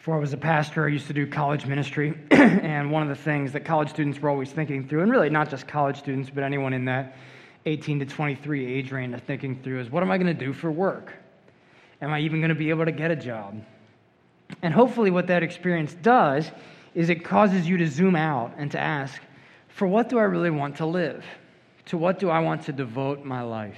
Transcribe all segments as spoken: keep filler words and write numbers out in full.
Before I was a pastor, I used to do college ministry, and one of the things that college students were always thinking through, and really not just college students, but anyone in that eighteen to twenty-three age range are thinking through, is what am I going to do for work? Am I even going to be able to get a job? And hopefully what that experience does is it causes you to zoom out and to ask, for what do I really want to live? To what do I want to devote my life?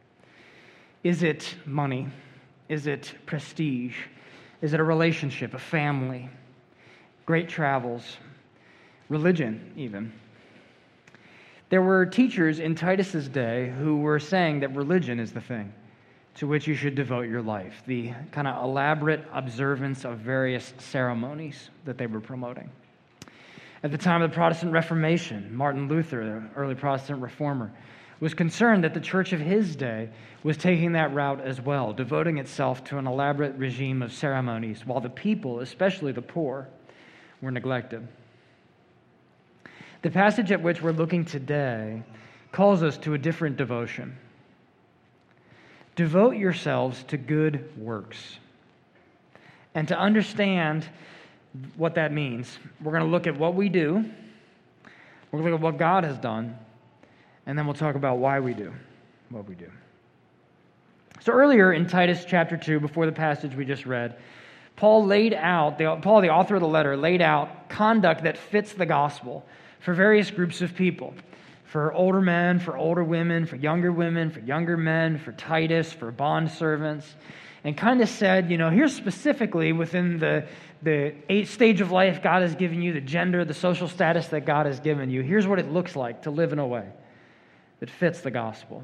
Is it money? Is it prestige? Is it a relationship, a family, great travels, religion even? There were teachers in Titus's day who were saying that religion is the thing to which you should devote your life, the kind of elaborate observance of various ceremonies that they were promoting. At the time of the Protestant Reformation, Martin Luther, the early Protestant reformer, was concerned that the church of his day was taking that route as well, devoting itself to an elaborate regime of ceremonies, while the people, especially the poor, were neglected. The passage at which we're looking today calls us to a different devotion. Devote yourselves to good works. And to understand what that means, we're going to look at what we do, we're going to look at what God has done, and then we'll talk about why we do what we do. So earlier in Titus chapter two, before the passage we just read, Paul laid out, the, Paul, the author of the letter, laid out conduct that fits the gospel for various groups of people. For older men, for older women, for younger women, for younger men, for Titus, for bond servants, and kind of said, you know, here's specifically within the, the eight stage of life God has given you, the gender, the social status that God has given you, here's what it looks like to live in a way that fits the gospel.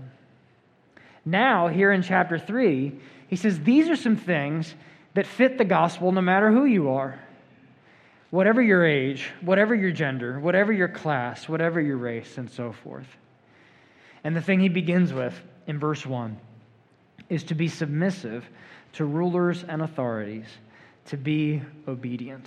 Now, here in chapter three, he says these are some things that fit the gospel no matter who you are. Whatever your age, whatever your gender, whatever your class, whatever your race, and so forth. And the thing he begins with in verse one is to be submissive to rulers and authorities, to be obedient.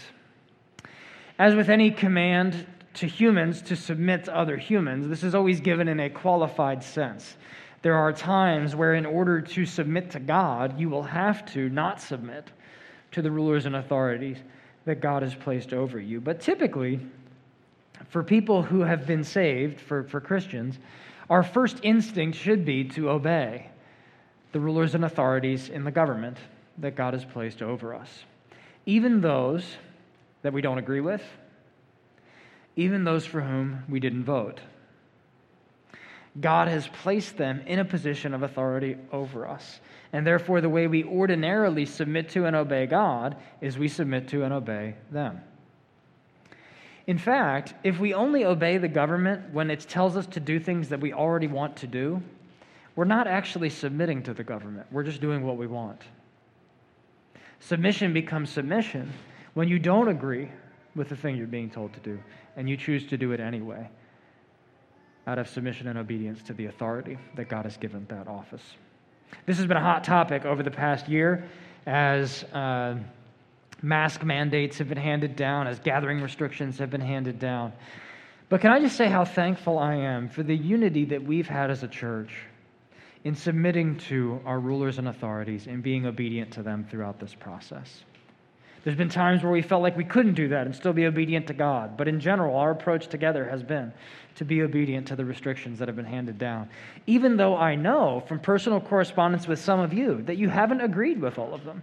As with any command to humans to submit to other humans, this is always given in a qualified sense. There are times where in order to submit to God, you will have to not submit to the rulers and authorities that God has placed over you. But typically, for people who have been saved, for, for Christians, our first instinct should be to obey the rulers and authorities in the government that God has placed over us. Even those that we don't agree with, even those for whom we didn't vote. God has placed them in a position of authority over us. And therefore, the way we ordinarily submit to and obey God is we submit to and obey them. In fact, if we only obey the government when it tells us to do things that we already want to do, we're not actually submitting to the government. We're just doing what we want. Submission becomes submission when you don't agree with the thing you're being told to do, and you choose to do it anyway, out of submission and obedience to the authority that God has given that office. This has been a hot topic over the past year as uh, mask mandates have been handed down, as gathering restrictions have been handed down. But can I just say how thankful I am for the unity that we've had as a church in submitting to our rulers and authorities and being obedient to them throughout this process. There's been times where we felt like we couldn't do that and still be obedient to God. But in general, our approach together has been to be obedient to the restrictions that have been handed down. Even though I know from personal correspondence with some of you that you haven't agreed with all of them.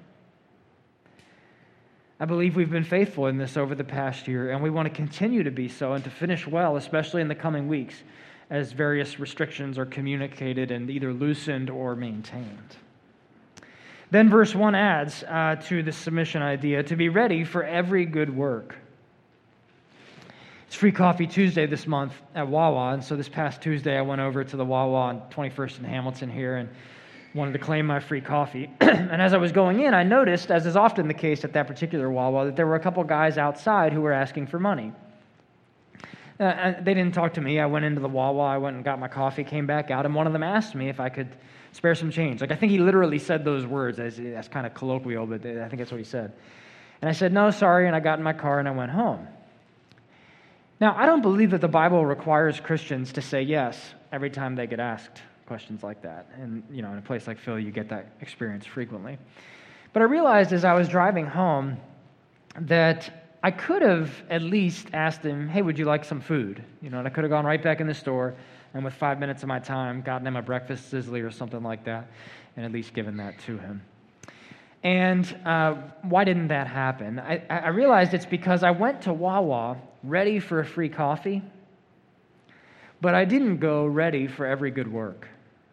I believe we've been faithful in this over the past year, and we want to continue to be so and to finish well, especially in the coming weeks, as various restrictions are communicated and either loosened or maintained. Then verse one adds uh, to the submission idea, to be ready for every good work. It's Free Coffee Tuesday this month at Wawa, and so this past Tuesday I went over to the Wawa on twenty-first and Hamilton here and wanted to claim my free coffee. And as I was going in, I noticed, as is often the case at that particular Wawa, that there were a couple guys outside who were asking for money. Uh, they didn't talk to me. I went into the Wawa, I went and got my coffee, came back out, and one of them asked me if I could spare some change. Like, I think he literally said those words. As, that's kind of colloquial, but I think that's what he said. And I said, no, sorry, and I got in my car and I went home. Now, I don't believe that the Bible requires Christians to say yes every time they get asked questions like that. And, you know, in a place like Philly, you get that experience frequently. But I realized as I was driving home that I could have at least asked him, hey, would you like some food? You know, and I could have gone right back in the store and with five minutes of my time gotten him a breakfast sizzly or something like that and at least given that to him. And uh, why didn't that happen? I, I realized it's because I went to Wawa ready for a free coffee, but I didn't go ready for every good work.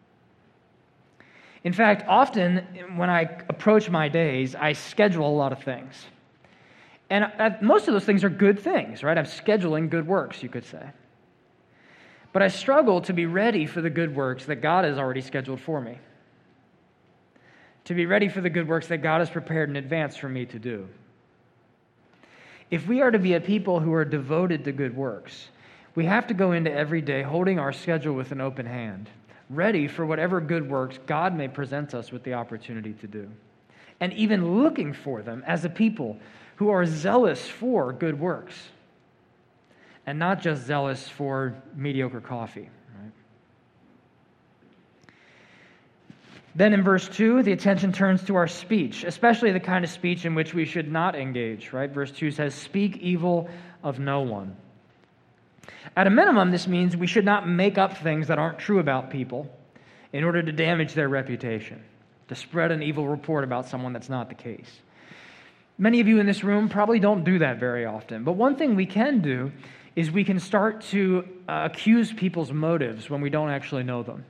In fact, often when I approach my days, I schedule a lot of things. And I, most of those things are good things, right? I'm scheduling good works, you could say. But I struggle to be ready for the good works that God has already scheduled for me. To be ready for the good works that God has prepared in advance for me to do. If we are to be a people who are devoted to good works, we have to go into every day holding our schedule with an open hand, ready for whatever good works God may present us with the opportunity to do, and even looking for them as a people who are zealous for good works, and not just zealous for mediocre coffee. Right? Then in verse two, the attention turns to our speech, especially the kind of speech in which we should not engage. Right? Verse two says, "Speak evil of no one." At a minimum, this means we should not make up things that aren't true about people in order to damage their reputation, to spread an evil report about someone that's not the case. Many of you in this room probably don't do that very often, but one thing we can do is we can start to uh, accuse people's motives when we don't actually know them.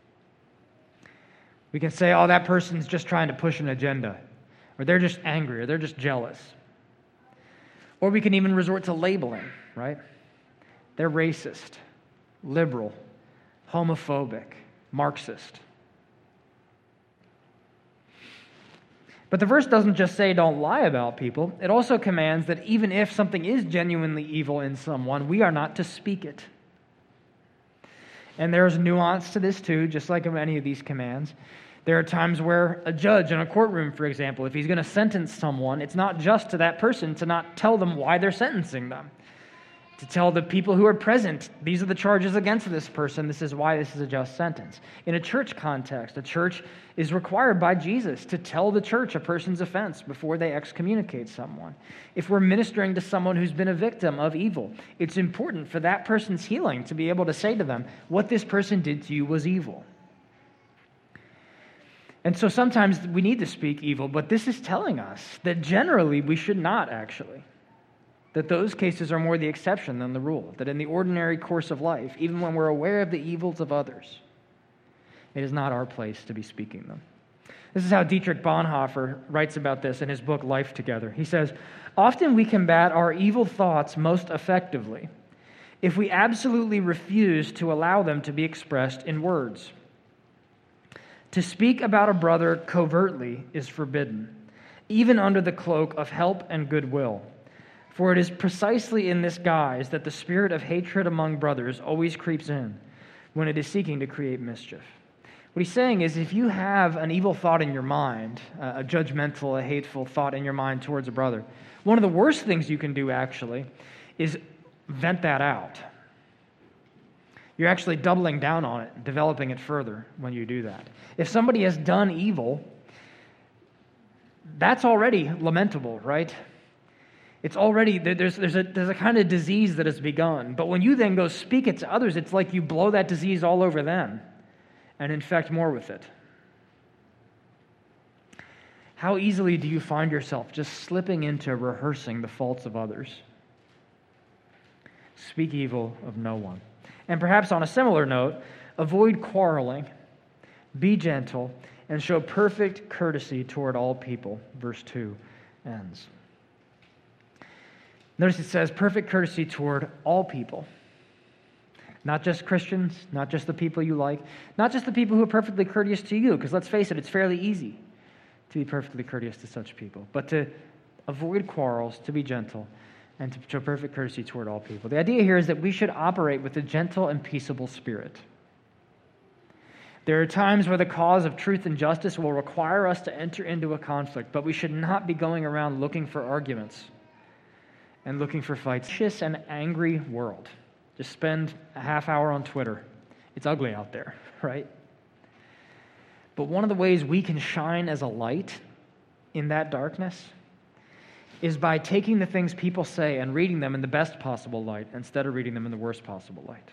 We can say, oh, that person's just trying to push an agenda, or they're just angry, or they're just jealous. Or we can even resort to labeling, right? They're racist, liberal, homophobic, Marxist. But the verse doesn't just say don't lie about people. It also commands that even if something is genuinely evil in someone, we are not to speak it. And there's nuance to this too, just like in any of these commands. There are times where a judge in a courtroom, for example, if he's going to sentence someone, it's not just to that person to not tell them why they're sentencing them. To tell the people who are present, these are the charges against this person, this is why this is a just sentence. In a church context, a church is required by Jesus to tell the church a person's offense before they excommunicate someone. If we're ministering to someone who's been a victim of evil, it's important for that person's healing to be able to say to them, what this person did to you was evil. And so sometimes we need to speak evil, but this is telling us that generally we should not actually. That those cases are more the exception than the rule. That in the ordinary course of life, even when we're aware of the evils of others, it is not our place to be speaking them. This is how Dietrich Bonhoeffer writes about this in his book, Life Together. He says, often we combat our evil thoughts most effectively if we absolutely refuse to allow them to be expressed in words. To speak about a brother covertly is forbidden, even under the cloak of help and goodwill. For it is precisely in this guise that the spirit of hatred among brothers always creeps in when it is seeking to create mischief. What he's saying is if you have an evil thought in your mind, a judgmental, a hateful thought in your mind towards a brother, one of the worst things you can do actually is vent that out. You're actually doubling down on it, developing it further when you do that. If somebody has done evil, that's already lamentable, right? It's already, there's, there's, a, there's a kind of disease that has begun. But when you then go speak it to others, it's like you blow that disease all over them and infect more with it. How easily do you find yourself just slipping into rehearsing the faults of others? Speak evil of no one. And perhaps on a similar note, avoid quarreling, be gentle, and show perfect courtesy toward all people. Verse two ends. Notice it says perfect courtesy toward all people. Not just Christians, not just the people you like, not just the people who are perfectly courteous to you, because let's face it, it's fairly easy to be perfectly courteous to such people, but to avoid quarrels, to be gentle, and to show perfect courtesy toward all people. The idea here is that we should operate with a gentle and peaceable spirit. There are times where the cause of truth and justice will require us to enter into a conflict, but we should not be going around looking for arguments and looking for fights. Vicious and angry world. Just spend a half hour on Twitter. It's ugly out there, right? But one of the ways we can shine as a light in that darkness is by taking the things people say and reading them in the best possible light instead of reading them in the worst possible light.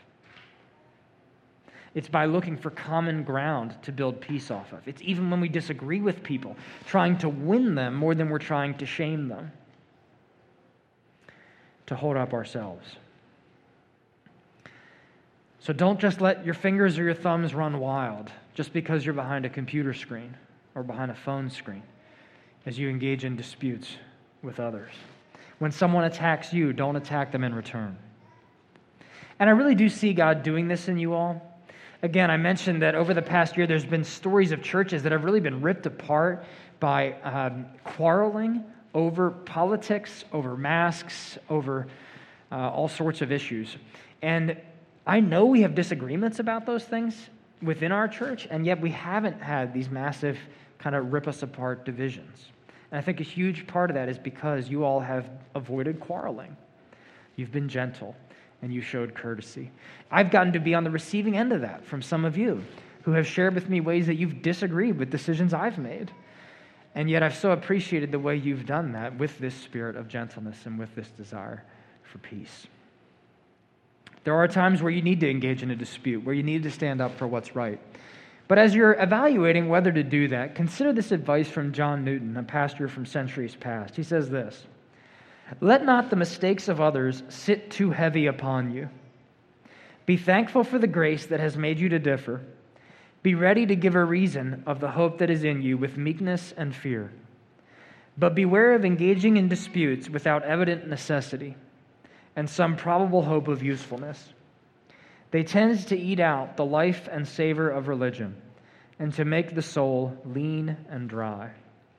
It's by looking for common ground to build peace off of. It's even when we disagree with people, trying to win them more than we're trying to shame them, to hold up ourselves. So don't just let your fingers or your thumbs run wild just because you're behind a computer screen or behind a phone screen as you engage in disputes with others. When someone attacks you, don't attack them in return. And I really do see God doing this in you all. Again, I mentioned that over the past year, there's been stories of churches that have really been ripped apart by um, quarreling over politics, over masks, over uh, all sorts of issues. And I know we have disagreements about those things within our church, and yet we haven't had these massive kind of rip us apart divisions. And I think a huge part of that is because you all have avoided quarreling. You've been gentle, and you showed courtesy. I've gotten to be on the receiving end of that from some of you who have shared with me ways that you've disagreed with decisions I've made. And yet I've so appreciated the way you've done that with this spirit of gentleness and with this desire for peace. There are times where you need to engage in a dispute, where you need to stand up for what's right. But as you're evaluating whether to do that, consider this advice from John Newton, a pastor from centuries past. He says this: "Let not the mistakes of others sit too heavy upon you. Be thankful for the grace that has made you to differ. Be ready to give a reason of the hope that is in you with meekness and fear. But beware of engaging in disputes without evident necessity and some probable hope of usefulness. They tend to eat out the life and savor of religion and to make the soul lean and dry."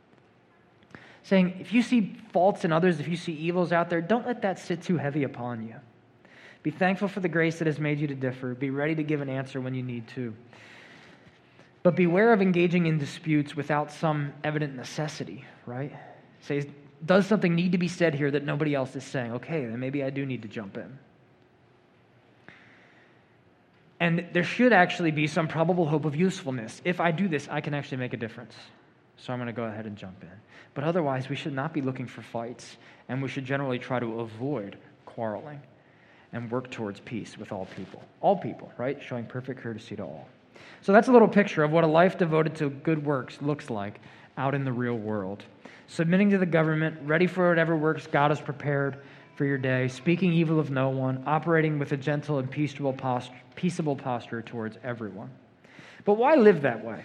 Saying, if you see faults in others, if you see evils out there, don't let that sit too heavy upon you. Be thankful for the grace that has made you to differ. Be ready to give an answer when you need to. But beware of engaging in disputes without some evident necessity, right? Say, does something need to be said here that nobody else is saying? Okay, then maybe I do need to jump in. And there should actually be some probable hope of usefulness. If I do this, I can actually make a difference. So I'm going to go ahead and jump in. But otherwise, we should not be looking for fights, and we should generally try to avoid quarreling and work towards peace with all people. All people, right? Showing perfect courtesy to all. So that's a little picture of what a life devoted to good works looks like out in the real world. Submitting to the government, ready for whatever works God has prepared for your day, speaking evil of no one, operating with a gentle and peaceable posture, peaceable posture towards everyone. But why live that way?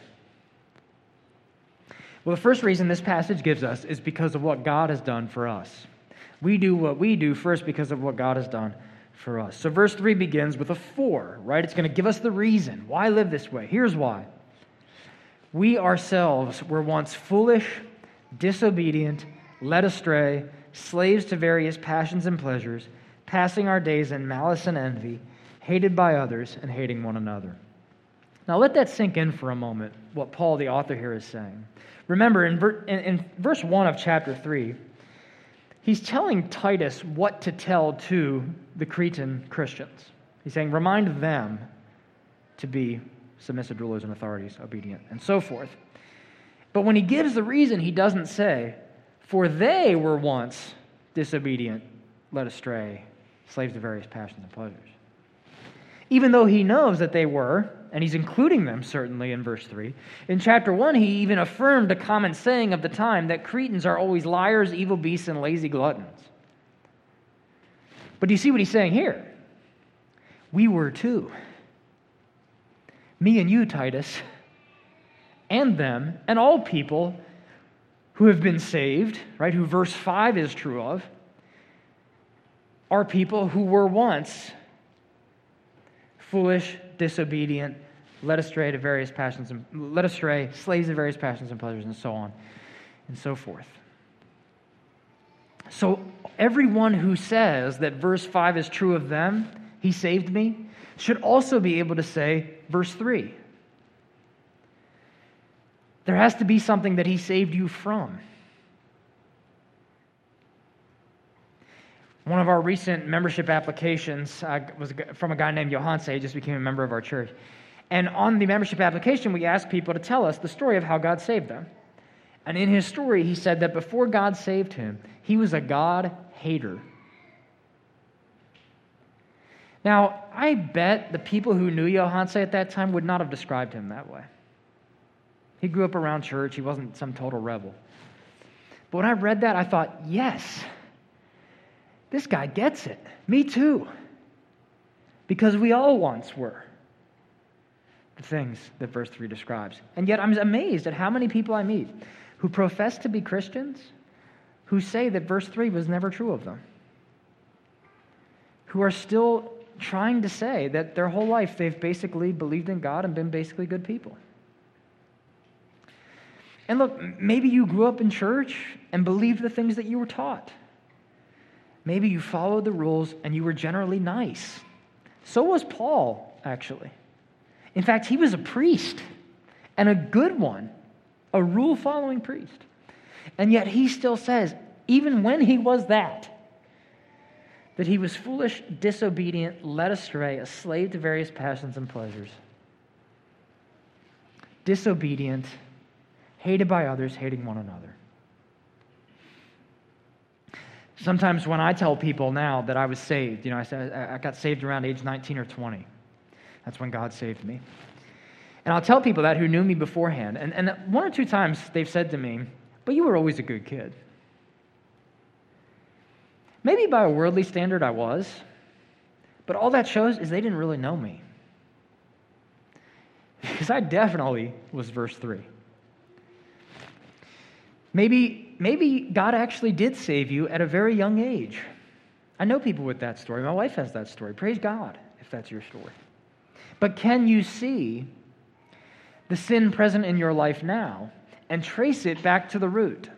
Well, the first reason this passage gives us is because of what God has done for us. We do what we do first because of what God has done for us. So verse three begins with a for, right? It's going to give us the reason. Why live this way? Here's why. We ourselves were once foolish, disobedient, led astray, slaves to various passions and pleasures, passing our days in malice and envy, hated by others and hating one another. Now let that sink in for a moment, what Paul, the author here, is saying. Remember, in, ver- in, in verse one of chapter three, he's telling Titus what to tell to the Cretan Christians. He's saying, remind them to be submissive rulers and authorities, obedient, and so forth. But when he gives the reason, he doesn't say, for they were once disobedient, led astray, slaves to various passions and pleasures. Even though he knows that they were, and he's including them certainly in verse three, in chapter one he even affirmed a common saying of the time that Cretans are always liars, evil beasts, and lazy gluttons. But do you see what he's saying here? We were too. Me and you, Titus, and them, and all people who have been saved, right, who verse five is true of, are people who were once foolish, disobedient, led astray to various passions, and led astray, slaves to various passions and pleasures, and so on, and so forth. So everyone who says that verse five is true of them, he saved me, should also be able to say verse three. There has to be something that he saved you from. One of our recent membership applications uh, was from a guy named Johanse. He just became a member of our church. And on the membership application, we asked people to tell us the story of how God saved them. And in his story, he said that before God saved him, he was a God hater. Now, I bet the people who knew Johanse at that time would not have described him that way. He grew up around church. He wasn't some total rebel. But when I read that, I thought, yes, this guy gets it. Me too. Because we all once were. The things that verse three describes. And yet I'm amazed at how many people I meet who profess to be Christians who say that verse three was never true of them. Who are still trying to say that their whole life they've basically believed in God and been basically good people. And look, maybe you grew up in church and believed the things that you were taught. Maybe you followed the rules and you were generally nice. So was Paul, actually. In fact, he was a priest, and a good one, a rule-following priest. And yet he still says, even when he was that, that he was foolish, disobedient, led astray, a slave to various passions and pleasures. Disobedient, hated by others, hating one another. Sometimes when I tell people now that I was saved, you know, I said I got saved around age nineteen or twenty. That's when God saved me. And I'll tell people that who knew me beforehand. And, and one or two times they've said to me, but you were always a good kid. Maybe by a worldly standard I was, but all that shows is they didn't really know me. Because I definitely was verse three. Maybe, maybe God actually did save you at a very young age. I know people with that story. My wife has that story. Praise God if that's your story. But can you see the sin present in your life now and trace it back to the root?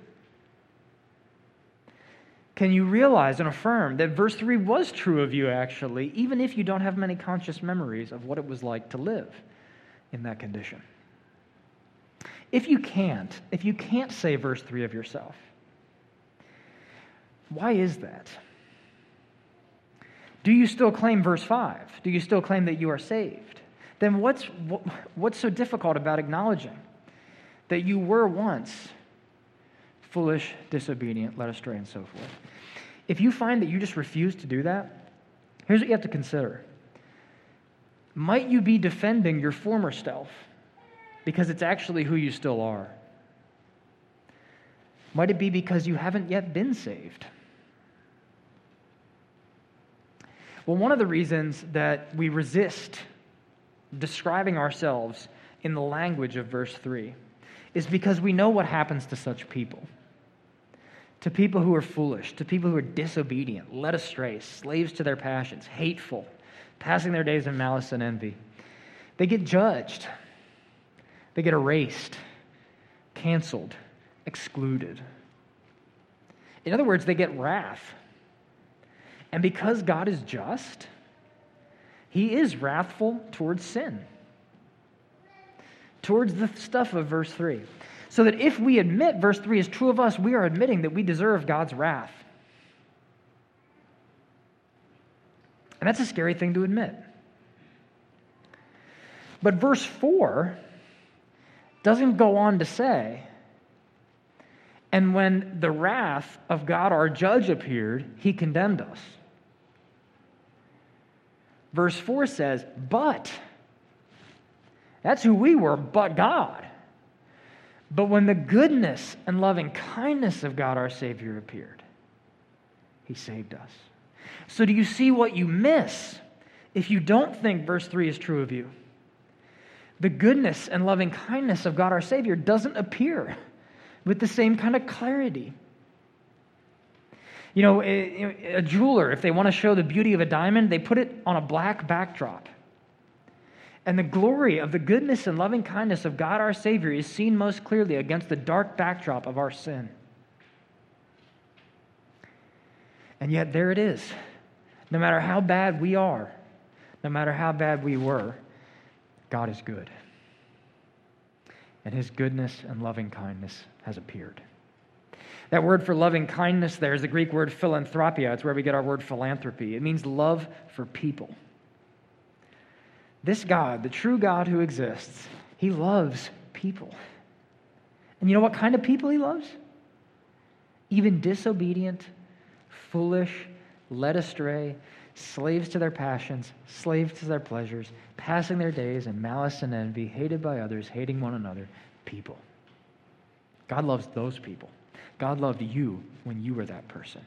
Can you realize and affirm that verse three was true of you actually, even if you don't have many conscious memories of what it was like to live in that condition? If you can't, if you can't say verse three of yourself, why is that? Do you still claim verse five? Do you still claim that you are saved? Then what's what, what's so difficult about acknowledging that you were once foolish, disobedient, led astray, and so forth? If you find that you just refuse to do that, here's what you have to consider. Might you be defending your former self because it's actually who you still are? Might it be because you haven't yet been saved? Well, one of the reasons that we resist describing ourselves in the language of verse three is because we know what happens to such people. To people who are foolish, to people who are disobedient, led astray, slaves to their passions, hateful, passing their days in malice and envy. They get judged. They get erased, canceled, excluded. In other words, they get wrath. And because God is just, He is wrathful towards sin, towards the stuff of verse three. So that if we admit verse three is true of us, we are admitting that we deserve God's wrath. And that's a scary thing to admit. But verse four doesn't go on to say, and when the wrath of God our judge appeared, He condemned us. Verse four says, but, that's who we were, but God. But when the goodness and loving kindness of God our Savior appeared, He saved us. So do you see what you miss if you don't think verse three is true of you? The goodness and loving kindness of God our Savior doesn't appear with the same kind of clarity. You know, a, a jeweler, if they want to show the beauty of a diamond, they put it on a black backdrop. And the glory of the goodness and loving kindness of God our Savior is seen most clearly against the dark backdrop of our sin. And yet there it is. No matter how bad we are, no matter how bad we were, God is good. And His goodness and loving kindness has appeared. That word for loving kindness there is the Greek word philanthropia. It's where we get our word philanthropy. It means love for people. This God, the true God who exists, He loves people. And you know what kind of people he loves? Even disobedient, foolish, led astray, slaves to their passions, slaves to their pleasures, passing their days in malice and envy, hated by others, hating one another, people. God loves those people. God loved you when you were that person.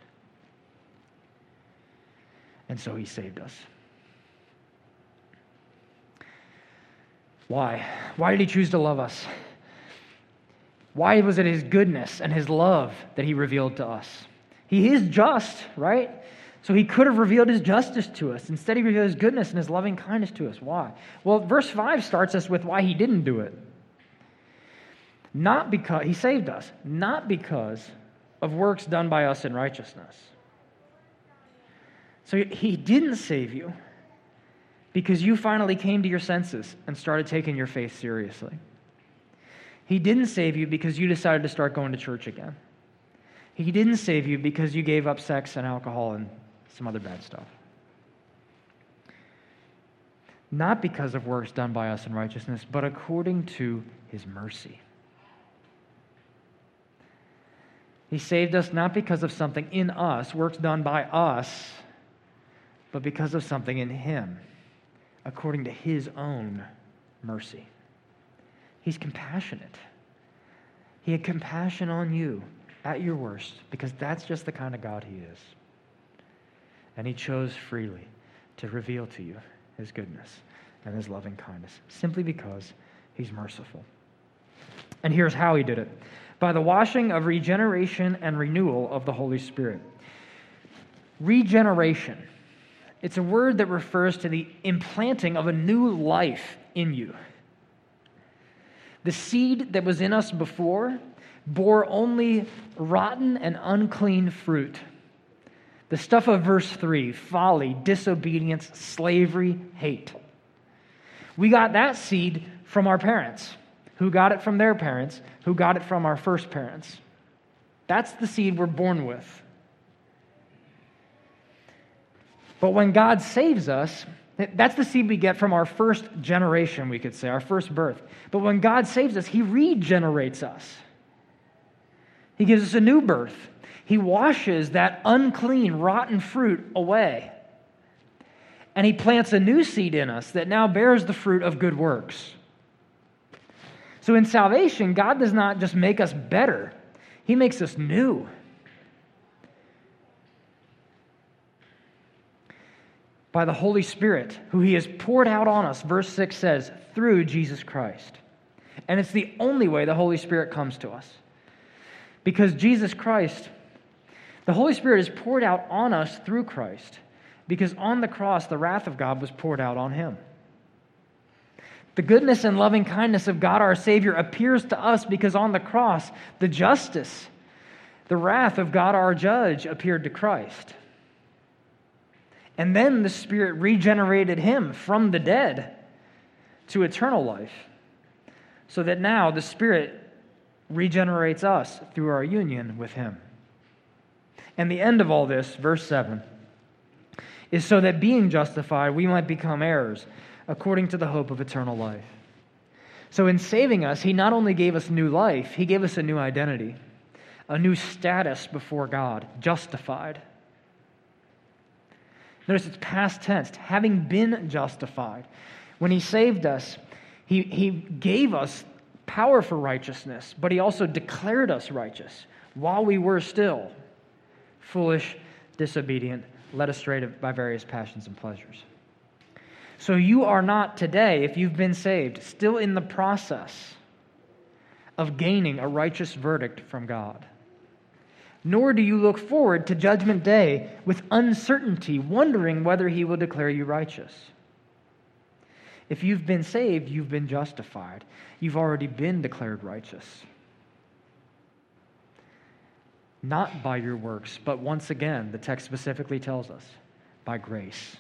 And so he saved us. Why? Why did he choose to love us? Why was it his goodness and his love that he revealed to us? He is just, right? So he could have revealed his justice to us. Instead, he revealed his goodness and his loving kindness to us. Why? Well, verse five starts us with why he didn't do it. Not because, he saved us, not because of works done by us in righteousness. So he didn't save you because you finally came to your senses and started taking your faith seriously. He didn't save you because you decided to start going to church again. He didn't save you because you gave up sex and alcohol and some other bad stuff. Not because of works done by us in righteousness, but according to his mercy. He saved us not because of something in us, works done by us, but because of something in him, according to his own mercy. He's compassionate. He had compassion on you at your worst, because that's just the kind of God he is. And he chose freely to reveal to you his goodness and his loving kindness, simply because he's merciful. And here's how he did it: by the washing of regeneration and renewal of the Holy Spirit. Regeneration. It's a word that refers to the implanting of a new life in you. The seed that was in us before bore only rotten and unclean fruit. The stuff of verse three, folly, disobedience, slavery, hate. We got that seed from our parents, who got it from their parents, who got it from our first parents. That's the seed we're born with. But when God saves us, that's the seed we get from our first generation, we could say, our first birth. But when God saves us, he regenerates us. He gives us a new birth. He washes that unclean, rotten fruit away. And he plants a new seed in us that now bears the fruit of good works. So in salvation, God does not just make us better. He makes us new. By the Holy Spirit, who he has poured out on us, verse six says, through Jesus Christ. And it's the only way the Holy Spirit comes to us. Because Jesus Christ, the Holy Spirit is poured out on us through Christ, because on the cross, the wrath of God was poured out on him. The goodness and loving kindness of God our Savior appears to us because on the cross, the justice, the wrath of God our judge appeared to Christ. And then the Spirit regenerated him from the dead to eternal life, so that now the Spirit regenerates us through our union with him. And the end of all this, verse seven, is so that being justified, we might become heirs according to the hope of eternal life. So in saving us, he not only gave us new life, he gave us a new identity, a new status before God, justified. Notice it's past tense, having been justified. When he saved us, he, he gave us power for righteousness, but he also declared us righteous while we were still foolish, disobedient, led astray by various passions and pleasures. So you are not today, if you've been saved, still in the process of gaining a righteous verdict from God. Nor do you look forward to Judgment Day with uncertainty, wondering whether he will declare you righteous. If you've been saved, you've been justified. You've already been declared righteous. Not by your works, but once again, the text specifically tells us, by grace.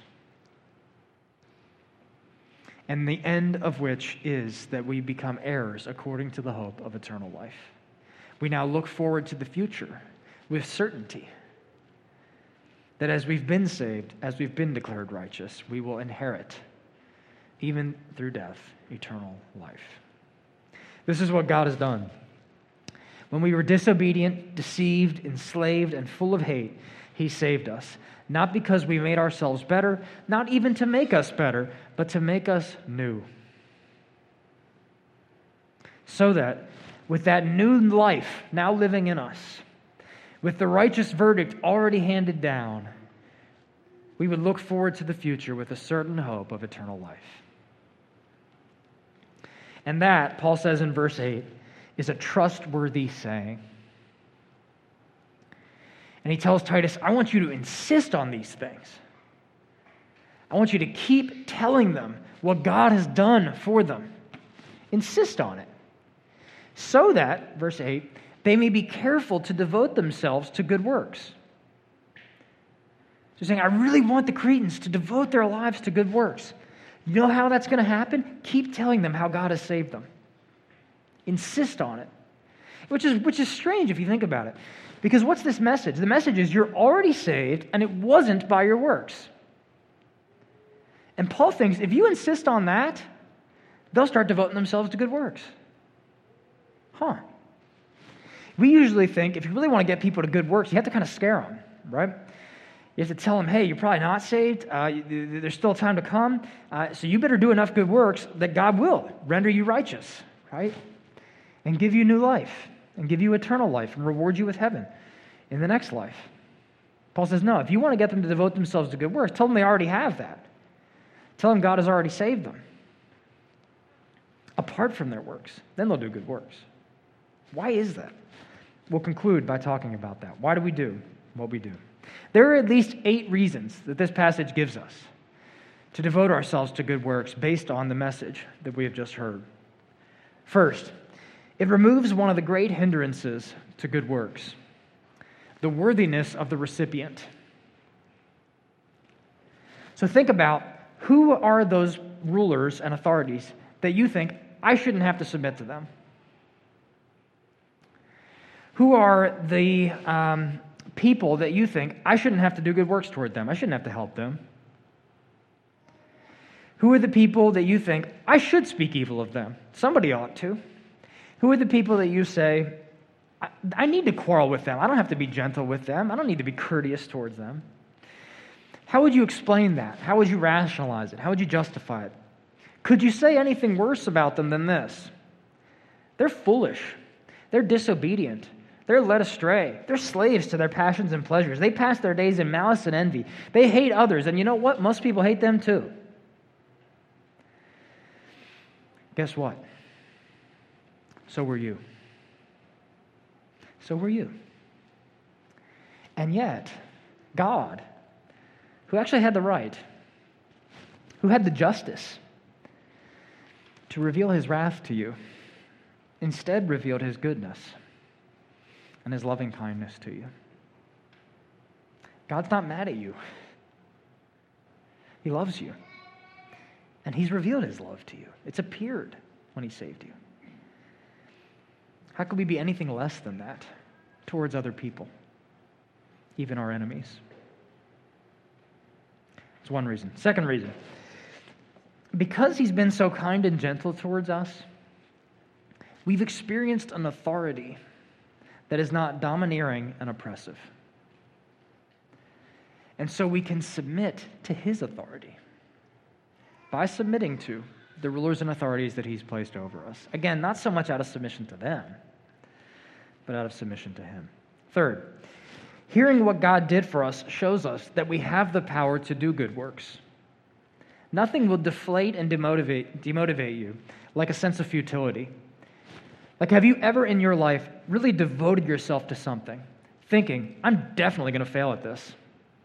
And the end of which is that we become heirs according to the hope of eternal life. We now look forward to the future with certainty that as we've been saved, as we've been declared righteous, we will inherit, even through death, eternal life. This is what God has done. When we were disobedient, deceived, enslaved, and full of hate, he saved us. Not because we made ourselves better, not even to make us better, but to make us new. So that with that new life now living in us, with the righteous verdict already handed down, we would look forward to the future with a certain hope of eternal life. And that, Paul says in verse eight, is a trustworthy saying. And he tells Titus, I want you to insist on these things. I want you to keep telling them what God has done for them. Insist on it. So that, verse eight, they may be careful to devote themselves to good works. So saying, I really want the Cretans to devote their lives to good works. You know how that's going to happen? Keep telling them how God has saved them. Insist on it. Which is, which is strange if you think about it. Because what's this message? The message is you're already saved, and it wasn't by your works. And Paul thinks if you insist on that, they'll start devoting themselves to good works. Huh. We usually think if you really want to get people to good works, you have to kind of scare them, right? You have to tell them, hey, you're probably not saved. Uh, there's still time to come. Uh, so you better do enough good works that God will render you righteous, right? And give you new life, and give you eternal life, and reward you with heaven in the next life. Paul says, no, if you want to get them to devote themselves to good works, tell them they already have that. Tell them God has already saved them. Apart from their works, then they'll do good works. Why is that? We'll conclude by talking about that. Why do we do what we do? There are at least eight reasons that this passage gives us to devote ourselves to good works based on the message that we have just heard. First, it removes one of the great hindrances to good works, the worthiness of the recipient. So think about who are those rulers and authorities that you think, I shouldn't have to submit to them? Who are the um, people that you think, I shouldn't have to do good works toward them? I shouldn't have to help them. Who are the people that you think, I should speak evil of them? Somebody ought to. Who are the people that you say, I, I need to quarrel with them. I don't have to be gentle with them. I don't need to be courteous towards them. How would you explain that? How would you rationalize it? How would you justify it? Could you say anything worse about them than this? They're foolish. They're disobedient. They're led astray. They're slaves to their passions and pleasures. They pass their days in malice and envy. They hate others. And you know what? Most people hate them too. Guess what? So were you. So were you. And yet, God, who actually had the right, who had the justice to reveal his wrath to you, instead revealed his goodness and his loving kindness to you. God's not mad at you. He loves you. And he's revealed his love to you. It's appeared when he saved you. How could we be anything less than that towards other people, even our enemies? That's one reason. Second reason, because he's been so kind and gentle towards us, we've experienced an authority that is not domineering and oppressive. And so we can submit to his authority by submitting to the rulers and authorities that he's placed over us. Again, not so much out of submission to them, but out of submission to him. Third, hearing what God did for us shows us that we have the power to do good works. Nothing will deflate and demotivate, demotivate you like a sense of futility. Like, have you ever in your life really devoted yourself to something, thinking, I'm definitely going to fail at this?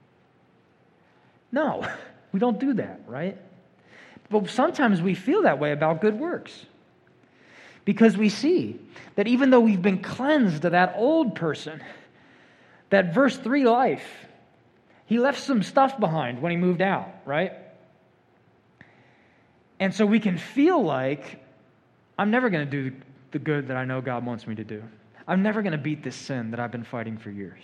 No, we don't do that, right? But sometimes we feel that way about good works because we see that even though we've been cleansed of that old person, that verse three life, he left some stuff behind when he moved out, right? And so we can feel like, I'm never going to do the good that I know God wants me to do. I'm never going to beat this sin that I've been fighting for years.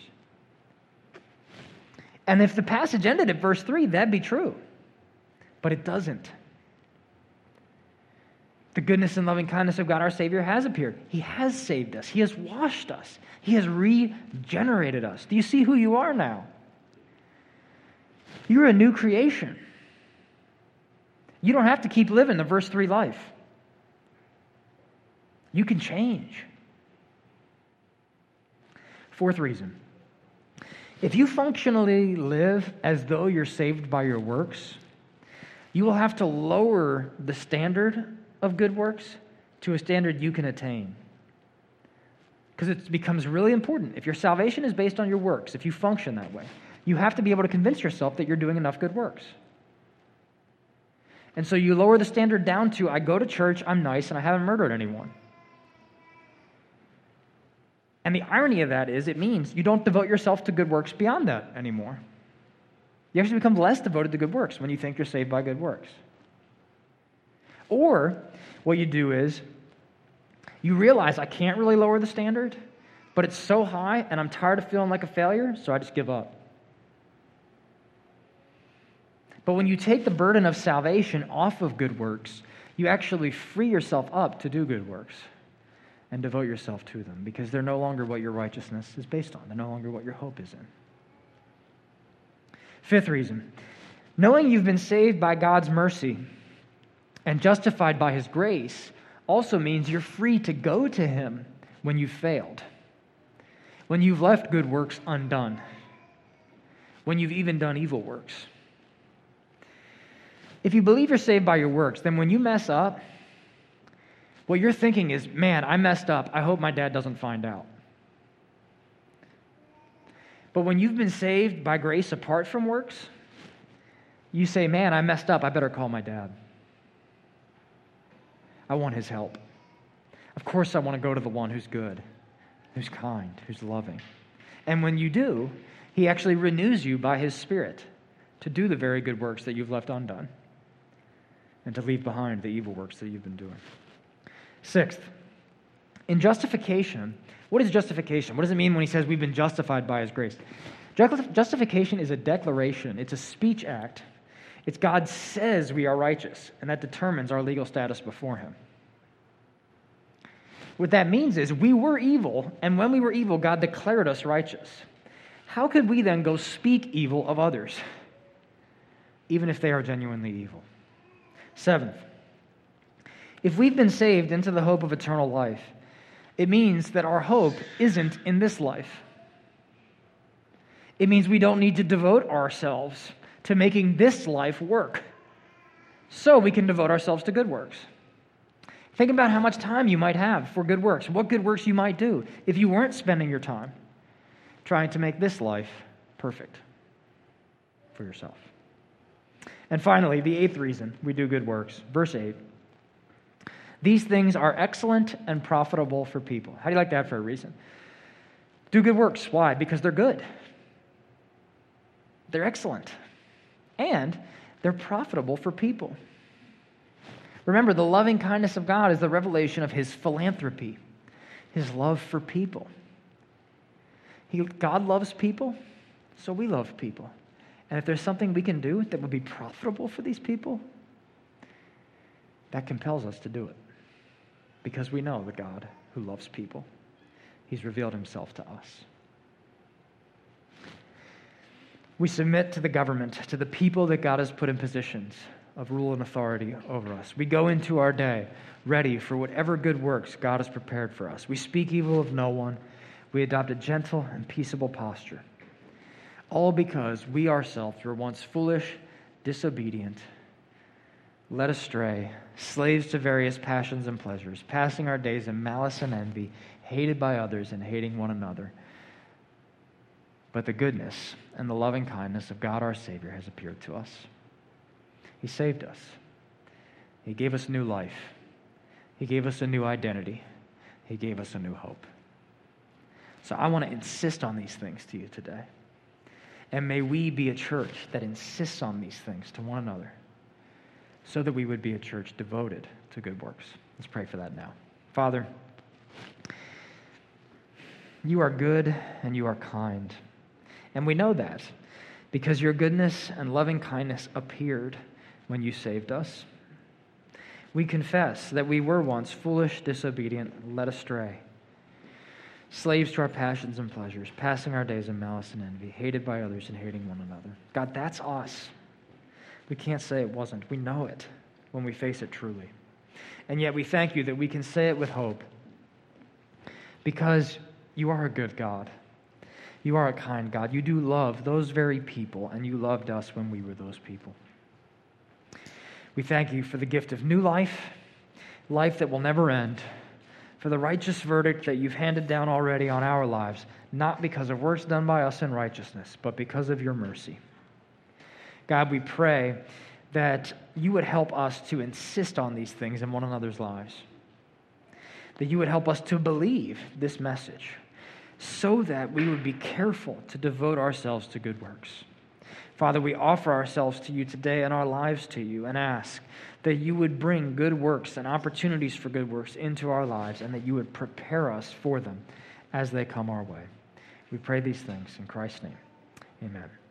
And if the passage ended at verse three, that'd be true. But it doesn't. The goodness and loving kindness of God our Savior has appeared. He has saved us. He has washed us. He has regenerated us. Do you see who you are now? You're a new creation. You don't have to keep living the verse three life. You can change. Fourth reason. If you functionally live as though you're saved by your works, you will have to lower the standard of good works to a standard you can attain. Because it becomes really important. If your salvation is based on your works, if you function that way, you have to be able to convince yourself that you're doing enough good works. And so you lower the standard down to, I go to church, I'm nice, and I haven't murdered anyone. And the irony of that is it means you don't devote yourself to good works beyond that anymore. You actually become less devoted to good works when you think you're saved by good works. Or what you do is you realize I can't really lower the standard, but it's so high and I'm tired of feeling like a failure, so I just give up. But when you take the burden of salvation off of good works, you actually free yourself up to do good works and devote yourself to them because they're no longer what your righteousness is based on. They're no longer what your hope is in. Fifth reason, knowing you've been saved by God's mercy and justified by His grace also means you're free to go to Him when you've failed, when you've left good works undone, when you've even done evil works. If you believe you're saved by your works, then when you mess up, what you're thinking is, man, I messed up. I hope my dad doesn't find out. But when you've been saved by grace apart from works, you say, man, I messed up. I better call my dad. I want his help. Of course I want to go to the one who's good, who's kind, who's loving. And when you do, He actually renews you by His Spirit to do the very good works that you've left undone and to leave behind the evil works that you've been doing. Sixth, in justification, what is justification? What does it mean when He says we've been justified by His grace? Justification is a declaration. It's a speech act. It's God says we are righteous, and that determines our legal status before Him. What that means is we were evil, and when we were evil, God declared us righteous. How could we then go speak evil of others, even if they are genuinely evil? Seventh, if we've been saved into the hope of eternal life, it means that our hope isn't in this life. It means we don't need to devote ourselves to making this life work, so we can devote ourselves to good works. Think about how much time you might have for good works, what good works you might do if you weren't spending your time trying to make this life perfect for yourself. And finally, the eighth reason we do good works, verse eight. These things are excellent and profitable for people. How do you like that for a reason? Do good works. Why? Because they're good. They're excellent. And they're profitable for people. Remember, the loving kindness of God is the revelation of His philanthropy, His love for people. He, God loves people, so we love people. And if there's something we can do that would be profitable for these people, that compels us to do it. Because we know the God who loves people. He's revealed Himself to us. We submit to the government, to the people that God has put in positions of rule and authority over us. We go into our day ready for whatever good works God has prepared for us. We speak evil of no one. We adopt a gentle and peaceable posture. All because we ourselves were once foolish, disobedient, led astray, slaves to various passions and pleasures, passing our days in malice and envy, hated by others and hating one another. But the goodness and the loving kindness of God our Savior has appeared to us. He saved us. He gave us new life. He gave us a new identity. He gave us a new hope. So I want to insist on these things to you today. And may we be a church that insists on these things to one another so that we would be a church devoted to good works. Let's pray for that now. Father, you are good and you are kind. And we know that because your goodness and loving kindness appeared when you saved us. We confess that we were once foolish, disobedient, led astray, slaves to our passions and pleasures, passing our days in malice and envy, hated by others and hating one another. God, that's us. We can't say it wasn't. We know it when we face it truly. And yet we thank you that we can say it with hope because you are a good God. You are a kind God. You do love those very people, and you loved us when we were those people. We thank you for the gift of new life, life that will never end, for the righteous verdict that you've handed down already on our lives, not because of works done by us in righteousness, but because of your mercy. God, we pray that you would help us to insist on these things in one another's lives, that you would help us to believe this message so that we would be careful to devote ourselves to good works. Father, we offer ourselves to you today and our lives to you and ask that you would bring good works and opportunities for good works into our lives and that you would prepare us for them as they come our way. We pray these things in Christ's name. Amen.